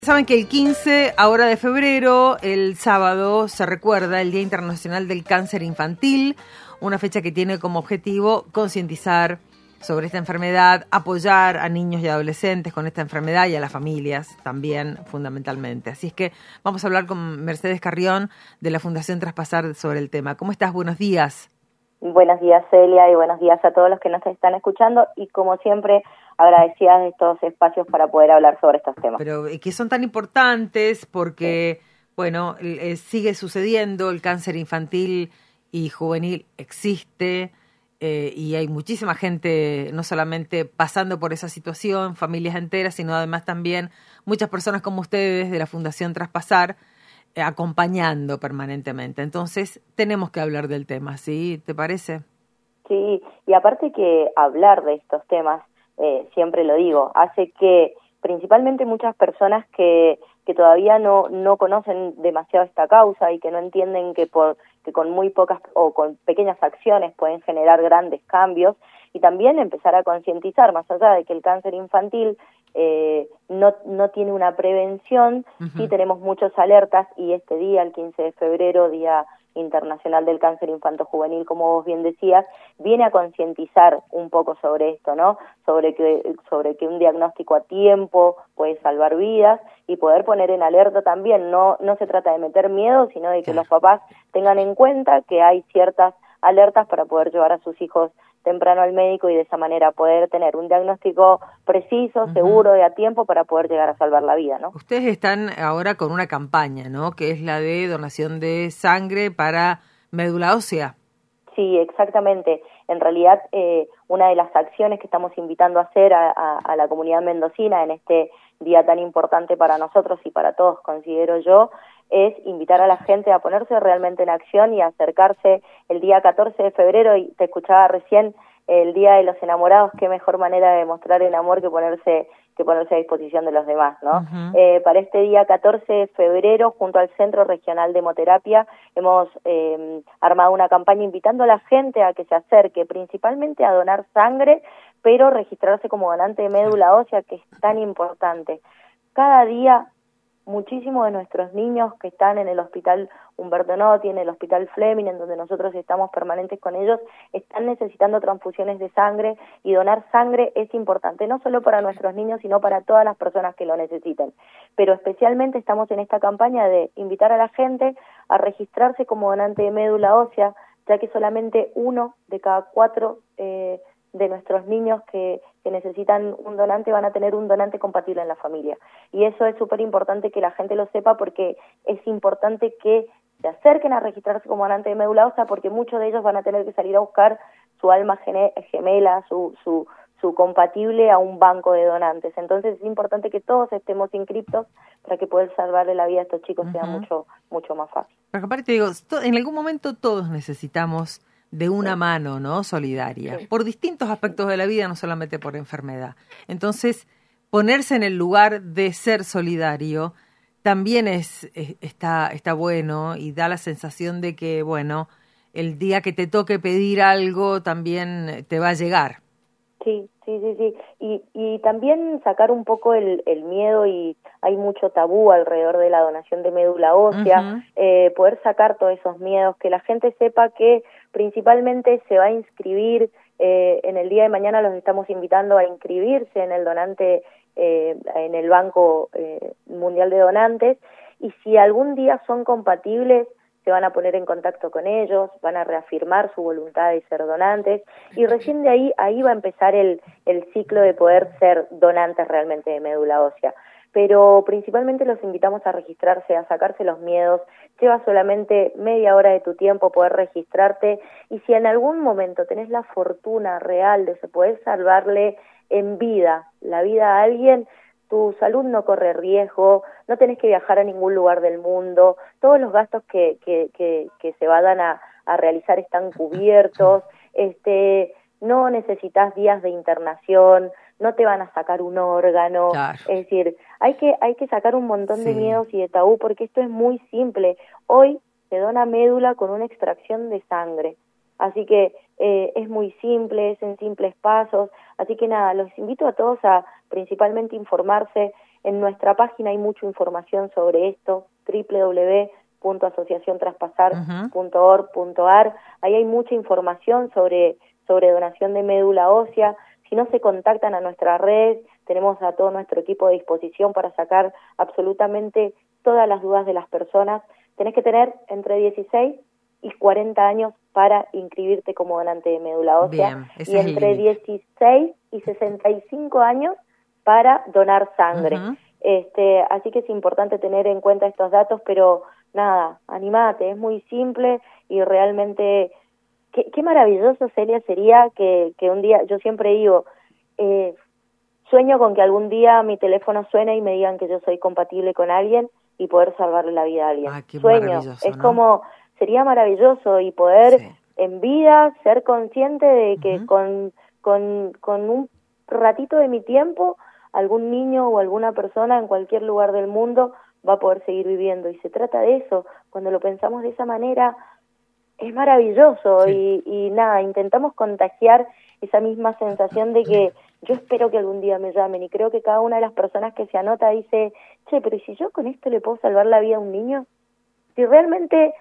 Saben que el 15 ahora de febrero, el sábado, se recuerda el Día Internacional del Cáncer Infantil, una fecha que tiene como objetivo concientizar sobre esta enfermedad, apoyar a niños y adolescentes con esta enfermedad y a las familias también, fundamentalmente. Así es que vamos a hablar con Mercedes Carrión de la Fundación Traspasar sobre el tema. ¿Cómo estás? Buenos días. Buenos días, Celia, y buenos días a todos los que nos están escuchando y, como siempre, agradecida de estos espacios para poder hablar sobre estos temas. Pero que son tan importantes porque, bueno, sigue sucediendo, el cáncer infantil y juvenil existe y hay muchísima gente no solamente pasando por esa situación, familias enteras, sino además también muchas personas como ustedes de la Fundación Traspasar, acompañando permanentemente. Entonces, tenemos que hablar del tema, ¿sí? ¿Te parece? Sí, y aparte que hablar de estos temas, siempre lo digo, hace que principalmente muchas personas que todavía no conocen demasiado esta causa y que no entienden que con muy pocas o con pequeñas acciones pueden generar grandes cambios, y también empezar a concientizar, más allá de que el cáncer infantil no tiene una prevención. Sí tenemos muchas alertas, y este día, el 15 de febrero, Día Internacional del Cáncer Infanto-Juvenil, como vos bien decías, viene a concientizar un poco sobre esto, ¿no? Sobre que un diagnóstico a tiempo puede salvar vidas y poder poner en alerta también. No se trata de meter miedo, sino de que los papás tengan en cuenta que hay ciertas alertas para poder llevar a sus hijos temprano al médico y de esa manera poder tener un diagnóstico preciso, seguro y a tiempo para poder llegar a salvar la vida, ¿no? Ustedes están ahora con una campaña, ¿no? Que es la de donación de sangre para médula ósea. Sí, exactamente. En realidad, una de las acciones que estamos invitando a hacer a la comunidad mendocina en este día tan importante para nosotros y para todos, considero yo, es invitar a la gente a ponerse realmente en acción y a acercarse el día 14 de febrero, y te escuchaba recién, el Día de los Enamorados. Qué mejor manera de demostrar el amor que ponerse a disposición de los demás, ¿no? Para este día 14 de febrero, junto al Centro Regional de Hemoterapia, hemos armado una campaña invitando a la gente a que se acerque, principalmente a donar sangre, pero registrarse como donante de médula ósea, que es tan importante. Cada día, muchísimos de nuestros niños que están en el Hospital Humberto Notti, en el Hospital Fleming, en donde nosotros estamos permanentes con ellos, están necesitando transfusiones de sangre, y donar sangre es importante, no solo para nuestros niños, sino para todas las personas que lo necesiten. Pero especialmente estamos en esta campaña de invitar a la gente a registrarse como donante de médula ósea, ya que solamente 1 de cada 4 de nuestros niños que necesitan un donante van a tener un donante compatible en la familia. Y eso es súper importante que la gente lo sepa, porque es importante que se acerquen a registrarse como donante de médula ósea, porque muchos de ellos van a tener que salir a buscar su alma gemela, su compatible a un banco de donantes. Entonces es importante que todos estemos inscriptos para que poder salvarle la vida a estos chicos sea mucho más fácil. Porque aparte te digo, en algún momento todos necesitamos de una mano, ¿no? Solidaria, por distintos aspectos de la vida, no solamente por enfermedad. Entonces, ponerse en el lugar de ser solidario también está bueno, y da la sensación de que, bueno, el día que te toque pedir algo también te va a llegar. Sí. Y también sacar un poco el miedo, y hay mucho tabú alrededor de la donación de médula ósea, poder sacar todos esos miedos, que la gente sepa que principalmente se va a inscribir, en el día de mañana los estamos invitando a inscribirse en el donante, en el Banco Mundial de Donantes, y si algún día son compatibles, se van a poner en contacto con ellos, van a reafirmar su voluntad de ser donantes, y recién de ahí va a empezar el ciclo de poder ser donantes realmente de médula ósea. Pero principalmente los invitamos a registrarse, a sacarse los miedos. Lleva solamente media hora de tu tiempo poder registrarte, y si en algún momento tenés la fortuna real de poder salvarle en vida la vida a alguien, tu salud no corre riesgo, no tenés que viajar a ningún lugar del mundo, todos los gastos que se vayan a realizar están cubiertos, no necesitas días de internación, no te van a sacar un órgano. Claro. Es decir, hay que sacar un montón de miedos y de tabú, porque esto es muy simple. Hoy se dona médula con una extracción de sangre. Así que es muy simple, es en simples pasos. Así que nada, los invito a todos a principalmente informarse. En nuestra página hay mucha información sobre esto, www.asociaciontraspasar.org.ar. Ahí hay mucha información sobre donación de médula ósea. Si no, se contactan a nuestra red, tenemos a todo nuestro equipo de disposición para sacar absolutamente todas las dudas de las personas. Tenés que tener entre 16 y 40 años para inscribirte como donante de médula ósea. Bien, y entre 16 y 65 años para donar sangre. Así que es importante tener en cuenta estos datos, pero nada, animate, es muy simple y realmente qué maravilloso, Celia, sería que un día, yo siempre digo, sueño con que algún día mi teléfono suene y me digan que yo soy compatible con alguien y poder salvarle la vida a alguien. Sueño, es, ¿no? Como, sería maravilloso y poder en vida ser consciente de que con un ratito de mi tiempo algún niño o alguna persona en cualquier lugar del mundo va a poder seguir viviendo, y se trata de eso. Cuando lo pensamos de esa manera es maravilloso. Y nada, intentamos contagiar esa misma sensación de que yo espero que algún día me llamen, y creo que cada una de las personas que se anota dice, che, pero ¿y si yo con esto le puedo salvar la vida a un niño? Si realmente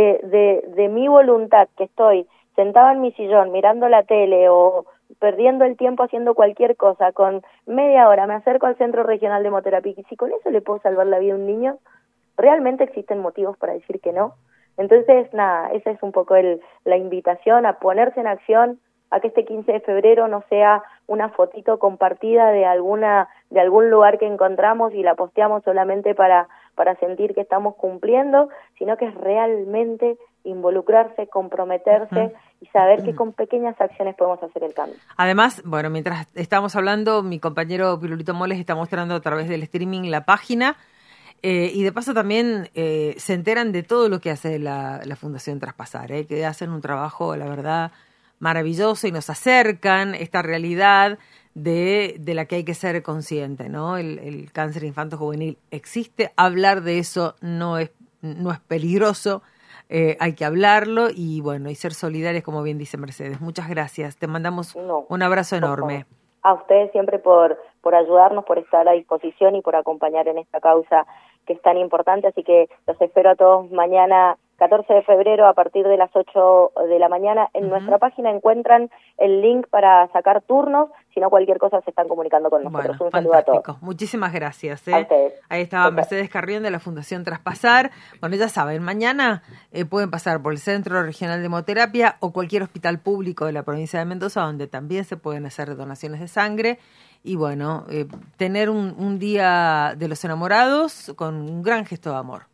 de mi voluntad, que estoy sentada en mi sillón mirando la tele o perdiendo el tiempo haciendo cualquier cosa, con media hora me acerco al Centro Regional de Hemoterapia, y si con eso le puedo salvar la vida a un niño, realmente existen motivos para decir que no. Entonces, nada, esa es un poco la invitación a ponerse en acción, a que este 15 de febrero no sea una fotito compartida de algún lugar que encontramos y la posteamos solamente para sentir que estamos cumpliendo, sino que es realmente involucrarse, comprometerse y saber que con pequeñas acciones podemos hacer el cambio. Además, bueno, mientras estamos hablando, mi compañero Pirulito Moles está mostrando a través del streaming la página, y de paso también se enteran de todo lo que hace la Fundación Traspasar, que hacen un trabajo, la verdad, maravilloso, y nos acercan esta realidad de la que hay que ser consciente, ¿no? El cáncer infanto-juvenil existe, hablar de eso no es peligroso, hay que hablarlo y bueno, y ser solidarios, como bien dice Mercedes. Muchas gracias, te mandamos un abrazo enorme. A ustedes siempre por ayudarnos, por estar a disposición y por acompañar en esta causa que es tan importante, así que los espero a todos mañana 14 de febrero a partir de las 8 de la mañana. En nuestra página encuentran el link para sacar turnos, si no cualquier cosa se están comunicando con nosotros. Bueno, un saludo a todos. Muchísimas gracias. A ustedes. Ahí estaba Mercedes Carrión de la Fundación Traspasar. Bueno, ya saben, mañana pueden pasar por el Centro Regional de Hemoterapia o cualquier hospital público de la provincia de Mendoza, donde también se pueden hacer donaciones de sangre. Y bueno, tener un día de los enamorados con un gran gesto de amor.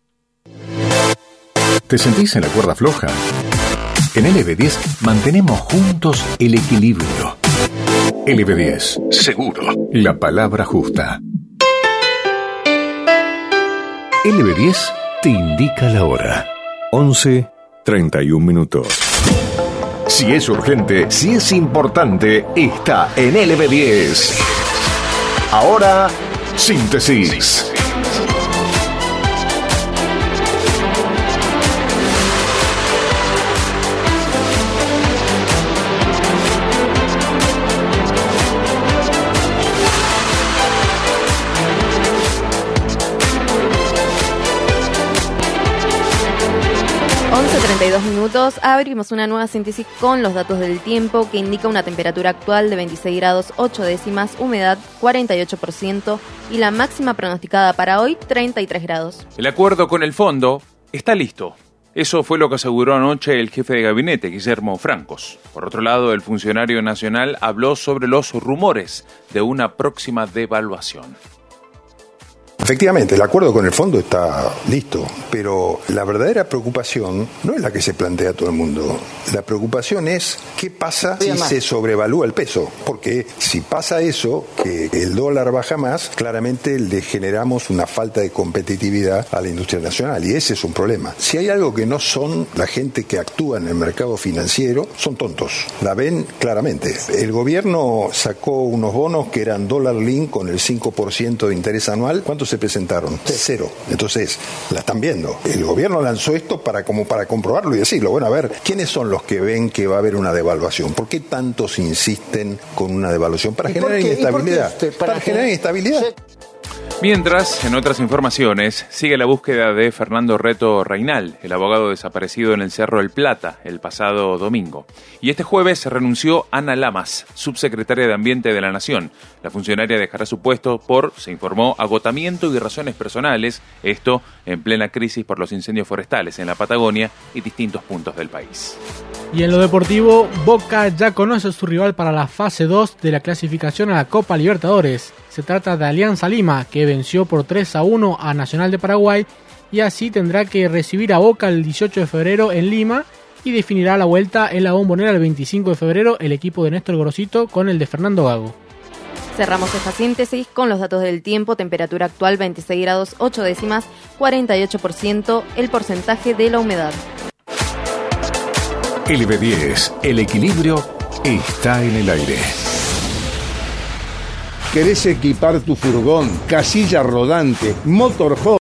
¿Te sentís en la cuerda floja? En LB10 mantenemos juntos el equilibrio. LB10, seguro, la palabra justa. LB10 te indica la hora. 11:31 minutos. Si es urgente, si es importante, está en LB10. Ahora, síntesis. Minutos, abrimos una nueva síntesis con los datos del tiempo que indica una temperatura actual de 26 grados 8 décimas, humedad 48% y la máxima pronosticada para hoy 33 grados. El acuerdo con el fondo está listo. Eso fue lo que aseguró anoche el jefe de gabinete, Guillermo Francos. Por otro lado, el funcionario nacional habló sobre los rumores de una próxima devaluación. Efectivamente, el acuerdo con el fondo está listo, pero la verdadera preocupación no es la que se plantea todo el mundo. La preocupación es qué pasa si se sobrevalúa el peso, porque si pasa eso, que el dólar baja más, claramente le generamos una falta de competitividad a la industria nacional, y ese es un problema. Si hay algo que no son la gente que actúa en el mercado financiero, son tontos. La ven claramente. El gobierno sacó unos bonos que eran dólar link con el 5% de interés anual. ¿Cuánto se presentaron? 0. Entonces, la están viendo. El gobierno lanzó esto para comprobarlo y decirlo. Bueno, a ver, ¿quiénes son los que ven que va a haber una devaluación? ¿Por qué tantos insisten con una devaluación? Para generar inestabilidad. Para generar inestabilidad. Mientras, en otras informaciones, sigue la búsqueda de Fernando Reto Reynal, el abogado desaparecido en el Cerro del Plata el pasado domingo. Y este jueves renunció Ana Lamas, subsecretaria de Ambiente de la Nación. La funcionaria dejará su puesto por, se informó, agotamiento y razones personales, esto en plena crisis por los incendios forestales en la Patagonia y distintos puntos del país. Y en lo deportivo, Boca ya conoce a su rival para la fase 2 de la clasificación a la Copa Libertadores. Se trata de Alianza Lima, que venció por 3-1 a Nacional de Paraguay y así tendrá que recibir a Boca el 18 de febrero en Lima y definirá la vuelta en la Bombonera el 25 de febrero el equipo de Néstor Gorosito con el de Fernando Gago. Cerramos esta síntesis con los datos del tiempo. Temperatura actual 26 grados 8 décimas, 48% el porcentaje de la humedad. LB10, el equilibrio está en el aire. ¿Querés equipar tu furgón, casilla rodante, motorhome?